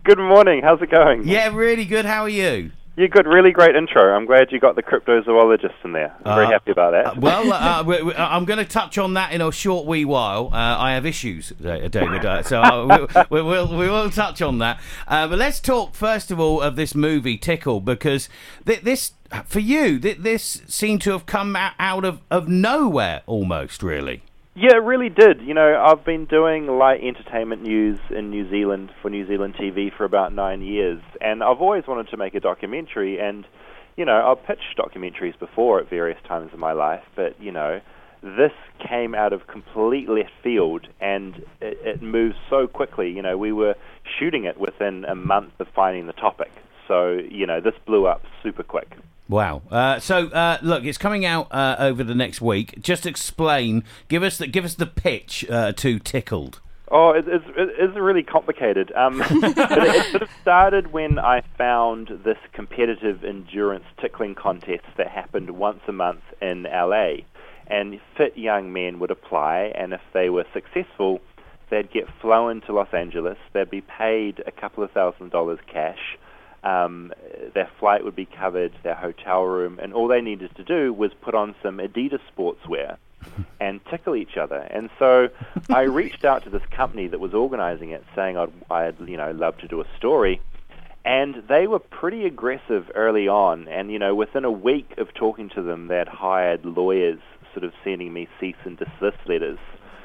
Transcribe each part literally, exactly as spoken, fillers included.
Good morning. How's it going? Yeah, really good. How are you? Yeah, good. Really great intro. I'm glad you got the cryptozoologist in there. I'm uh, very happy about that. Uh, well, uh, we, we, I'm going to touch on that in a short wee while. Uh, I have issues, David, uh, so uh, we, we, we'll, we will touch on that. Uh, but let's talk, first of all, of this movie, Tickle, because th- this, for you, th- this seemed to have come out of, of nowhere, almost, really. Yeah, it really did. You know, I've been doing light entertainment news in New Zealand for New Zealand T V for about nine years, and I've always wanted to make a documentary, and, you know, I've pitched documentaries before at various times in my life, but, you know, this came out of complete left field, and it, it moved so quickly. You know, we were shooting it within a month of finding the topic, so, you know, this blew up super quick. Wow. Uh, so, uh, look, it's coming out uh, over the next week. Just explain, give us the, give us the pitch uh, to Tickled. Oh, it, it's, it's really complicated. Um, but it, it sort of started when I found this competitive endurance tickling contest that happened once a month in L A. And fit young men would apply, and if they were successful, they'd get flown to Los Angeles. They'd be paid a couple of thousand dollars cash. Um, their flight would be covered, their hotel room, and all they needed to do was put on some Adidas sportswear and tickle each other. And so I reached out to this company that was organizing it, saying I'd, I'd you know, love to do a story. And they were pretty aggressive early on. And, you know, within a week of talking to them, they'd hired lawyers sort of sending me cease and desist letters.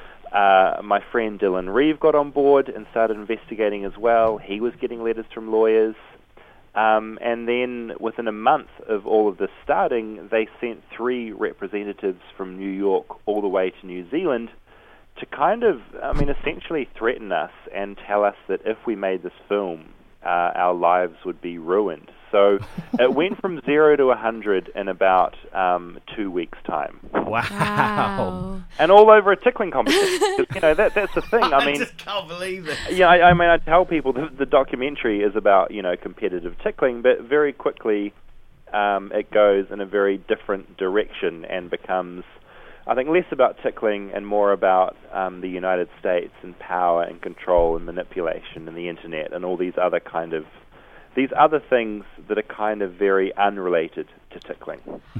Uh, my friend Dylan Reeve got on board and started investigating as well. He was getting letters from lawyers. Um, and then within a month of all of this starting, they sent three representatives from New York all the way to New Zealand to kind of, I mean, essentially threaten us and tell us that if we made this film, uh, our lives would be ruined. So it went from zero to a hundred in about um, two weeks' time. Wow. Wow. And all over a tickling competition. You know, that, that's the thing. I mean, I just can't believe it. Yeah, I, I mean, I tell people the, the documentary is about, you know, competitive tickling, but very quickly um, it goes in a very different direction and becomes, I think, less about tickling and more about um, the United States and power and control and manipulation and the internet and all these other kind of these other things that are kind of very unrelated to tickling.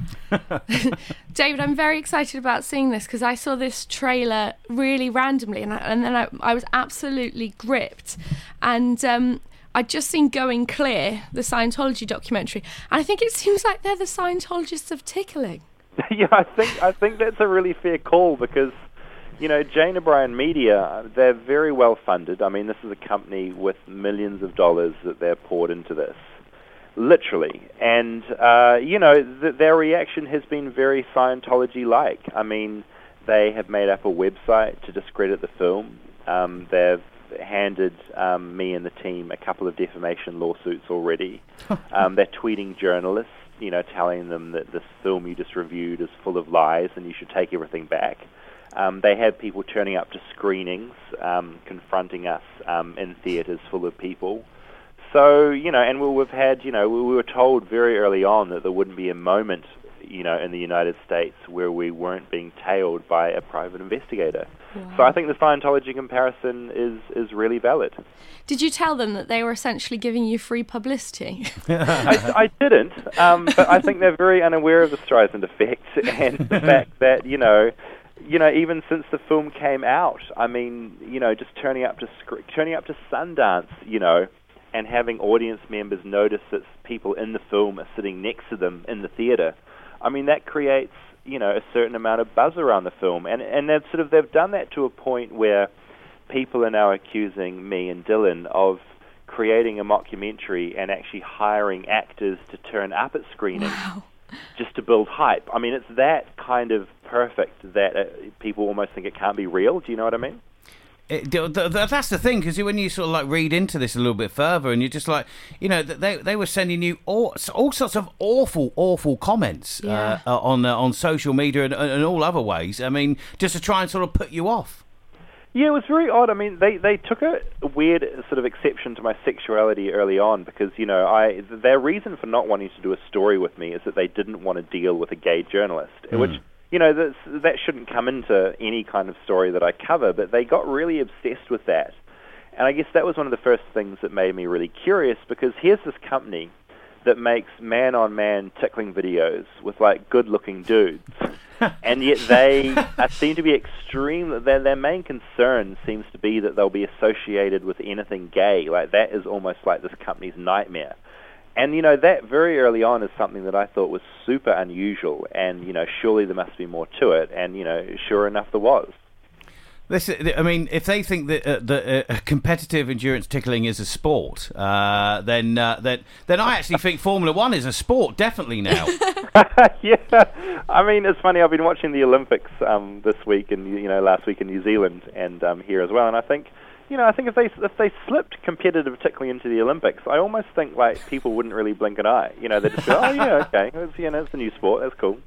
David, I'm very excited about seeing this because I saw this trailer really randomly and, I, and then I, I was absolutely gripped. And um, I'd just seen Going Clear, the Scientology documentary, and I think it seems like they're the Scientologists of tickling. Yeah, I think I think that's a really fair call because, you know, Jane O'Brien Media, they're very well funded. I mean, this is a company with millions of dollars that they're poured into this, literally. And, uh, you know, th- their reaction has been very Scientology-like. I mean, they have made up a website to discredit the film. Um, they've handed um, me and the team a couple of defamation lawsuits already. um, they're tweeting journalists, you know, telling them that this film you just reviewed is full of lies and you should take everything back. Um, they have people turning up to screenings, um, confronting us um, in theatres full of people. So, you know, and we, we've had, you know, we, we were told very early on that there wouldn't be a moment, you know, in the United States where we weren't being tailed by a private investigator. Wow. So I think the Scientology comparison is, is really valid. Did you tell them that they were essentially giving you free publicity? I, I didn't, um, but I think they're very unaware of the Streisand effect and the fact that, you know, You know, even since the film came out, I mean, you know, just turning up to sc- turning up to Sundance, you know, and having audience members notice that people in the film are sitting next to them in the theater. I mean, that creates, you know, a certain amount of buzz around the film, and and they've sort of they've done that to a point where people are now accusing me and Dylan of creating a mockumentary and actually hiring actors to turn up at screenings. Wow. Just to build hype. I mean, it's that kind of perfect that uh, people almost think it can't be real. Do you know what I mean? It, th- th- that's the thing, because when you sort of like read into this a little bit further, and you're just like, you know, they they were sending you all, all sorts of awful, awful comments Yeah. uh, on uh, on social media and, and all other ways. I mean, just to try and sort of put you off. Yeah, it was very odd. I mean, they, they took a weird sort of exception to my sexuality early on because, you know, I their reason for not wanting to do a story with me is that they didn't want to deal with a gay journalist, mm. which, you know, that's, that shouldn't come into any kind of story that I cover, but they got really obsessed with that. And I guess that was one of the first things that made me really curious, because here's this company that makes man-on-man tickling videos with, like, good-looking dudes. And yet they uh, seem to be extreme. Their, their main concern seems to be that they'll be associated with anything gay. Like, that is almost like this company's nightmare. And, you know, that very early on is something that I thought was super unusual. And, you know, surely there must be more to it. And, you know, sure enough, there was. This, I mean, if they think that uh, the uh, competitive endurance tickling is a sport, uh, then uh, then then I actually think Formula One is a sport, definitely now. Yeah, I mean, it's funny. I've been watching the Olympics um, this week, and you know, last week in New Zealand, and um, here as well. And I think, you know, I think if they if they slipped competitive tickling into the Olympics, I almost think like people wouldn't really blink an eye. You know, they'd just go, oh yeah, okay, it's, you know, it's a new sport. That's cool.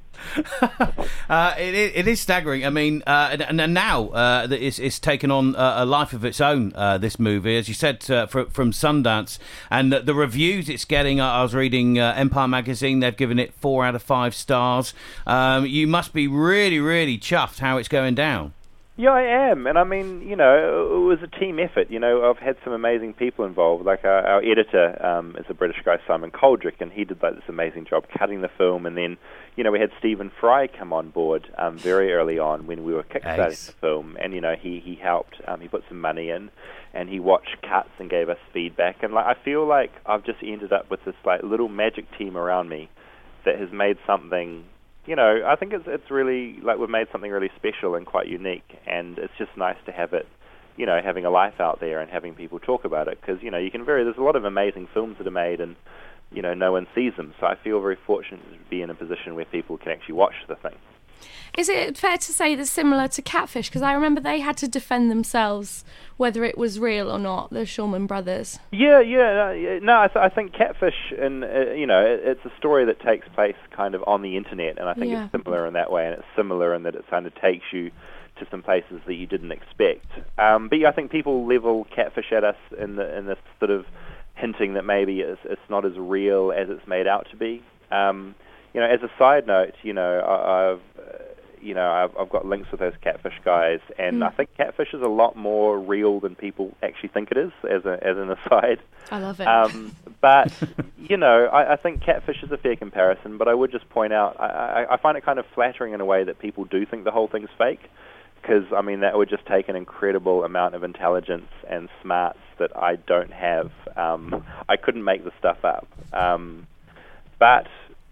uh, it, it is staggering. I mean, uh, and, and now uh, it's, it's taken on a, a life of its own, uh, this movie, as you said, uh, for, from Sundance. And the, the reviews it's getting, I was reading uh, Empire Magazine, they've given it four out of five stars. Um, you must be really, really chuffed how it's going down. Yeah, I am, and I mean, you know, it was a team effort. You know, I've had some amazing people involved. Like our, our editor um, is a British guy, Simon Coldrick, and he did like this amazing job cutting the film. And then, you know, we had Stephen Fry come on board um, very early on when we were kickstarting Ace. the film, and you know, he he helped. Um, he put some money in, and he watched cuts and gave us feedback. And like, I feel like I've just ended up with this like little magic team around me that has made something. You know, I think it's it's really, like, we've made something really special and quite unique, and it's just nice to have it, you know, having a life out there and having people talk about it, because, you know, you can very, there's a lot of amazing films that are made and, you know, no one sees them, so I feel very fortunate to be in a position where people can actually watch the thing. Is it fair to say that's similar to Catfish? Because I remember they had to defend themselves whether it was real or not, the Shulman brothers. Yeah, yeah. No, I, th- I think Catfish, and uh, you know, it, it's a story that takes place kind of on the internet, and I think yeah. it's similar in that way, and it's similar in that it kind of takes you to some places that you didn't expect. Um, but yeah, I think people level Catfish at us in, the, in this sort of hinting that maybe it's, it's not as real as it's made out to be. Um, you know, as a side note, you know, I, I've... Uh, You know, I've, I've got links with those Catfish guys, and mm. I think Catfish is a lot more real than people actually think it is, as a, as an aside. I love it. Um, but, you know, I, I think Catfish is a fair comparison, but I would just point out, I, I, I find it kind of flattering in a way that people do think the whole thing's fake, because, I mean, that would just take an incredible amount of intelligence and smarts that I don't have. Um, I couldn't make the stuff up. Um, but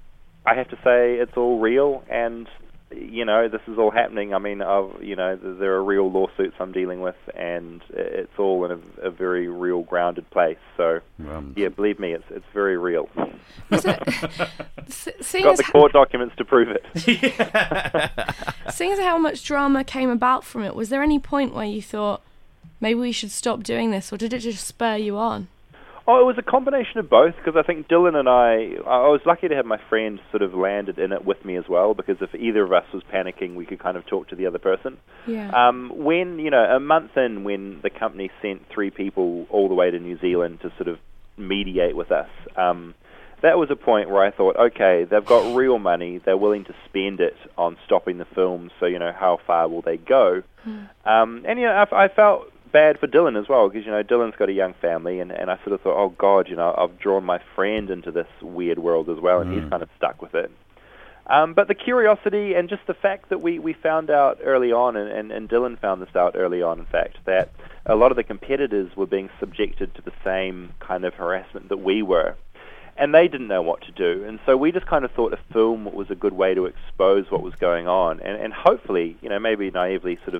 I have to say it's all real, and you know, this is all happening. I mean, I've, you know, there are real lawsuits I'm dealing with, and it's all in a, a very real, grounded place. So, um, yeah, believe me, it's it's very real. Was it, Got the court ha- documents to prove it. Yeah. Seeing as how much drama came about from it, was there any point where you thought, maybe we should stop doing this, or did it just spur you on? Oh, it was a combination of both, because I think Dylan and I, I was lucky to have my friend sort of landed in it with me as well, because if either of us was panicking, we could kind of talk to the other person. Yeah. Um, when, you know, a month in, when the company sent three people all the way to New Zealand to sort of mediate with us, um, that was a point where I thought, okay, they've got real money, they're willing to spend it on stopping the film, so, you know, how far will they go? Mm. Um, and, you know, I, I felt bad for Dylan as well, because, you know, Dylan's got a young family, and, and I sort of thought, oh God, you know, I've drawn my friend into this weird world as well, and mm. he's kind of stuck with it. Um, but the curiosity and just the fact that we, we found out early on, and, and, and Dylan found this out early on, in fact, that a lot of the competitors were being subjected to the same kind of harassment that we were, and they didn't know what to do. And so we just kind of thought a film was a good way to expose what was going on, and, and hopefully, you know, maybe naively sort of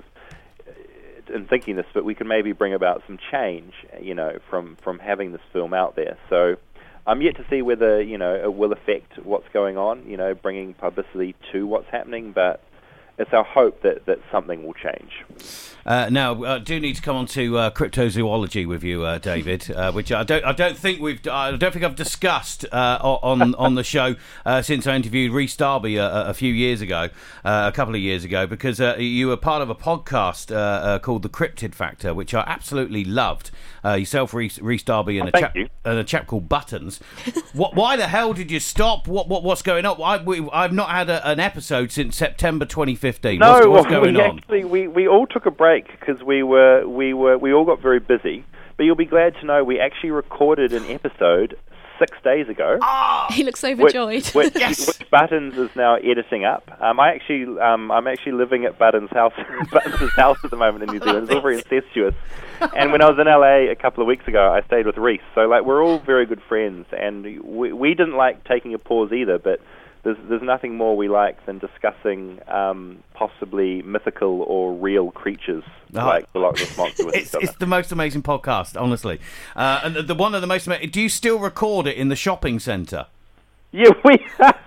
in thinking this, but we can maybe bring about some change, you know, from, from having this film out there. So I'm yet to see whether, you know, it will affect what's going on, you know, bringing publicity to what's happening, but it's our hope that, that something will change. Uh, now, I uh, do need to come on to uh, cryptozoology with you, uh, David, uh, which I don't, I don't think we've, I don't think I've discussed uh, on on the show uh, since I interviewed Rhys Darby a, a few years ago, uh, a couple of years ago, because uh, you were part of a podcast uh, uh, called The Cryptid Factor, which I absolutely loved. Uh, yourself, Rhys, Rhys Darby, and, oh, a chap, and a chap called Buttons. What? Why the hell did you stop? What? what what's going on? I, we, I've not had a, an episode since September twenty fifteen. No, what's, what's well, going we on? Actually, we, we all took a break because we were we were we all got very busy. but you'll be glad to know we actually recorded an episode six days ago. Oh, he looks overjoyed. Which, which, yes. which Buttons is now editing up. Um, I actually, um, I'm actually living at Buttons' house, Buttons' house at the moment in New Zealand. It's all very incestuous. And when I was in L A a couple of weeks ago, I stayed with Reese. So like we're all very good friends, and we, we didn't like taking a pause either. But there's there's nothing more we like than discussing um, possibly mythical or real creatures oh. like the Loch Ness Monster with it's, each other. It's the most amazing podcast, honestly. Uh, and the, the one of the most amazing. Do you still record it in the shopping centre? Yeah, we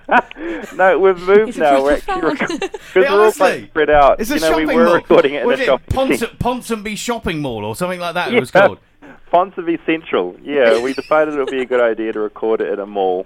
no, we've moved now. We're actually recording because yeah, we're all quite spread out. It's a you know, shopping we were mall. recording it in Was a it shopping Pons- centre. Ponsonby Shopping Mall or something like that? Yeah. It was called. Ponsonby Central. Yeah, we decided it would be a good idea to record it at a mall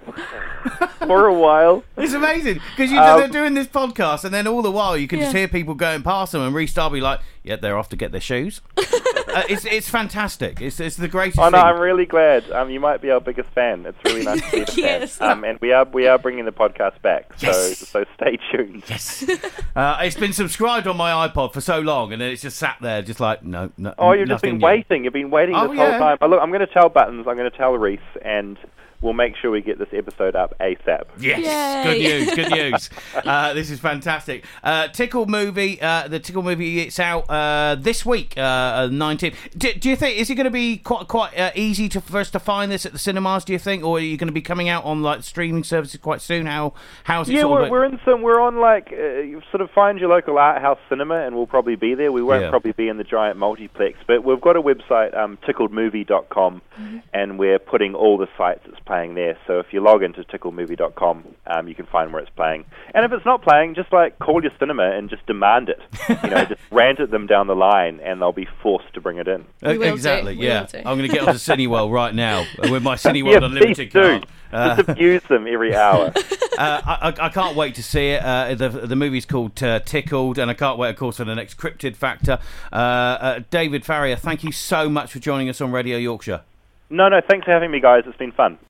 for a while. It's amazing because you Um, they're doing this podcast, and then all the while you can just Yeah. hear people going past them, and Reece Darby like, "Yeah, they're off to get their shoes." uh, it's it's fantastic. It's it's the greatest. Oh no, thing. I'm really glad. Um, you might be our biggest fan. It's really nice to be a fan. Yes. Um, and we are we are bringing the podcast back. Yes. So so stay tuned. Yes. uh, it's been subscribed on my iPod for so long, and then it's just sat there, just like no, no. Oh, you've just nothing been new. waiting. You've been waiting Oh, this yeah. whole time. Oh, look, I'm going to tell Buttons. I'm going to tell Reese, and we'll make sure we get this episode up ASAP. Yes, Yay. good news, good news. Uh, this is fantastic. Uh, Tickle movie, uh, the Tickle movie, it's out uh, this week, uh, nineteenth. Do, do you think is it going to be quite quite uh, easy to for us to find this at the cinemas? Do you think, or are you going to be coming out on like streaming services quite soon? How how's it? Yeah, sort we're, of we're in some. We're on like uh, you sort of find your local art house cinema, and we'll probably be there. We won't Yeah. probably be in the giant multiplex, but we've got a website, um, tickled movie dot com, Mm-hmm. and we're putting all the sites it's playing there. So if you log into tickled movie dot com, um, you can find where it's playing. And if it's not playing, just like call your cinema and just demand it. You know, just rant at them down the line, and they'll be forced to bring it in. We will do. exactly. We Yeah, will do. I'm going to get onto Cineworld right now with my Cineworld Yeah, Unlimited please do. card. Uh, Just abuse them every hour. Uh, I, I can't wait to see it. Uh, the the movie's called uh, Tickled, and I can't wait, of course, for the next Cryptid Factor. Uh, uh, David Farrier, thank you so much for joining us on Radio Yorkshire. No, no, thanks for having me, guys. It's been fun.